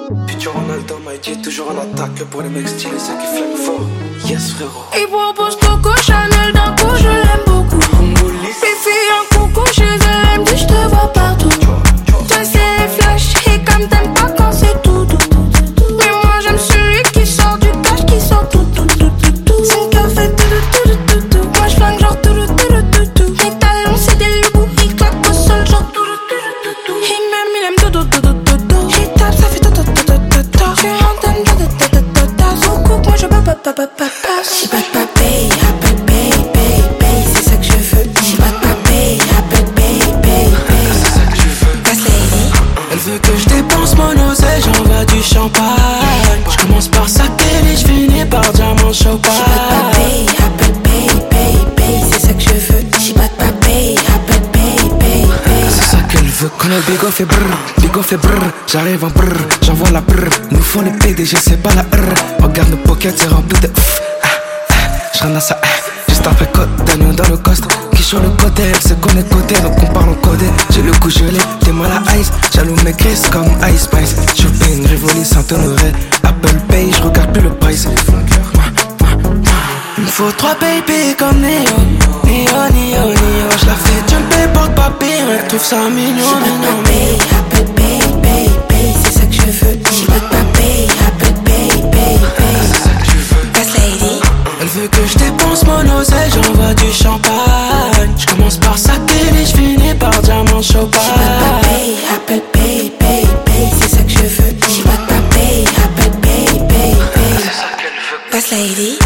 Futur Ronaldo m'a dit toujours en attaque pour les mecs stylés, ceux qui flinguent fort. Yes frérot. Il propose Coco Chanel d'un coup, je l'aime beaucoup. Fifi un coucou chez elle, elle me dit je te vois partout. Toi c'est flash et comme t'aimes pas quand c'est tout. Mais moi j'aime celui qui sort du cash, qui sort tout. Son cœur fait tout. Moi je flingue genre tout. Mes talons c'est des loups, ils claquent au sol genre tout. Et même il aime tout. Il tape ça fait tout. Je rentre dans son coupe, moi je pas. She bad paye, appelle paye, c'est ça que je veux. She bad paye, appelle paye, c'est ça que je veux. Gas lady. Elle veut que je dépense mon oseille, j'envoie du champagne. Je commence par sa télé, je finis par diamant champagne. She bad paye, appelle paye, c'est ça que je veux. She bad paye, appelle paye. C'est ça qu'elle veut. Quand le bigo fait brrr, j'arrive en brrr, j'envoie la brrr. Nous font les PDG, c'est pas la R. Regarde nos pockets, c'est rempli de j'rentre à ça, juste après côte d'agneau dans le coste. Qui sur le côté, elle se connaît côté, donc on parle en codé. J'ai le cou gelé, t'es mal à ice. Jaloux mes Chris comme Ice Spice. Shopping, Rivoli, Saint-Honoré. Apple Pay, j'regarde plus le price. Il me faut 3 baby comme Neo. J'la fais jumper, porte-papier, elle trouve ça mignon. She bad paye, appelle paye, c'est ça que je veux. She bad paye, appelle paye. C'est ça que je veux. Gas lady. Elle veut que je dépense mon oseille, j'envoie du champagne. Je commence par sa télé, je finis par diamant champagne. She bad paye, appelle paye, c'est ça que je veux. She bad paye, appelle paye. C'est ça qu'elle veut. Gas lady.